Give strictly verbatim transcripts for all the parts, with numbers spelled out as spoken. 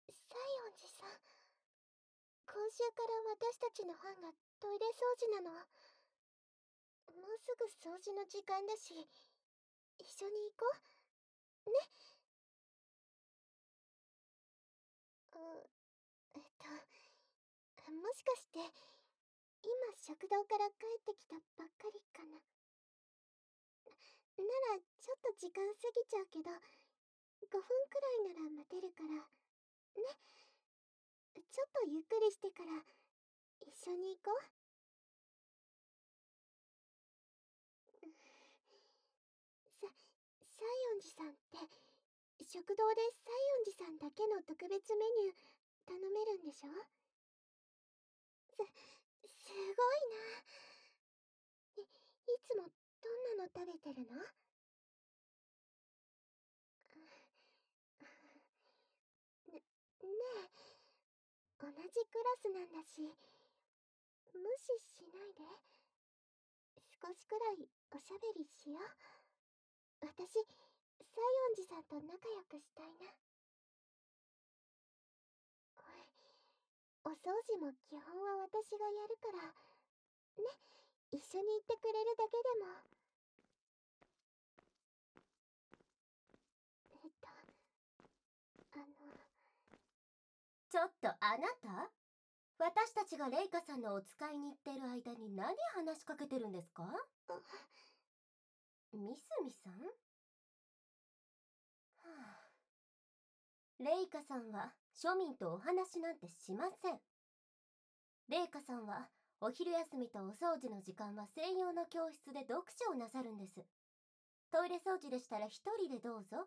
西園寺さん、今週から私たちの班がトイレ掃除なの。もうすぐ掃除の時間だし、一緒に行こうね。うえっともしかして今食堂から帰ってきたばっかりかな。ならちょっと時間過ぎちゃうけど、ごふんくらいなら待てるからね。ちょっとゆっくりしてから一緒に行こう。さ西園寺さんって食堂で西園寺さんだけの特別メニュー頼めるんでしょ？すすごいな。いいつもどんなの食べてるの？ねねえ、同じクラスなんだし、無視しないで。少しくらいおしゃべりしよう。私、西園寺さんと仲良くしたいな。お掃除も基本は私がやるからね。一緒に行ってくれるだけでも。えっとあのちょっとあなた、私たちがレイカさんのお使いに行ってる間に何話しかけてるんですか？ミスミさん、はあ、レイカさんは庶民とお話なんてしません。レイカさんはお昼休みとお掃除の時間は専用の教室で読書をなさるんです。トイレ掃除でしたら一人でどうぞ。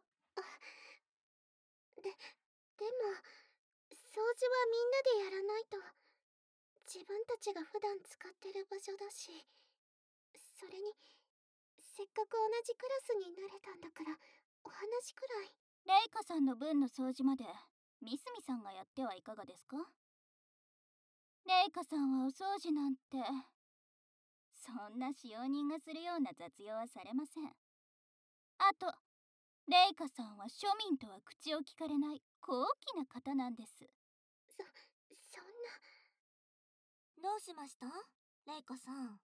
で、でも掃除はみんなでやらないと。自分たちが普段使ってる場所だし、それにせっかく同じクラスになれたんだからお話くらい。 レイカさんの分の掃除までミスミさんがやってはいかがですか？レイカさんはお掃除なんてそんな使用人がするような雑用はされません。あとレイカさんは庶民とは口を聞かれない高貴な方なんです。 そそんな。 どうしました、レイカさん？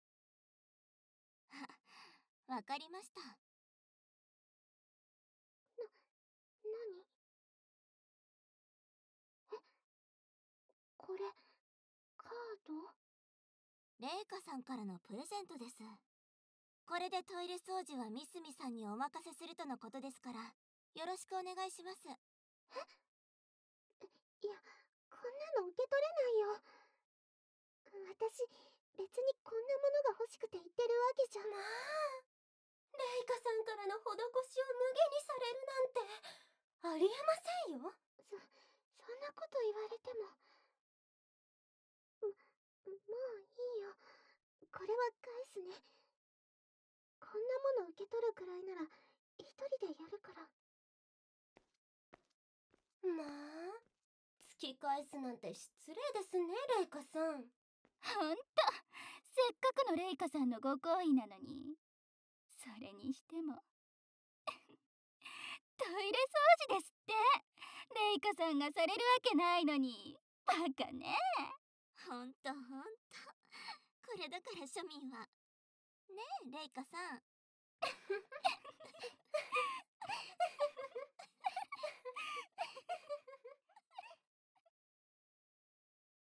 わかりました。な、 何？え、これカード？ レイカさんからのプレゼントです。これでトイレ掃除はミスミさんにお任せするとのことですから、よろしくお願いします。え？ いや、こんなの受け取れないよ。私、別にこんなものが欲しくて言ってるわけじゃ。 まあ、レイカさんからの施しを無限にされるなんてありえませんよ。 そ、そんなこと言われても。も、もういいよ。これは返すね。こんなもの受け取るくらいなら一人でやるから。 まあ、突き返すなんて失礼ですね、レイカさん。 ほんと、せっかくのレイカさんのご好意なのに。それにしてもトイレ掃除ですって。レイカさんがされるわけないのに。バカね。ほんとほんと、これだから庶民はねえ、レイカさん。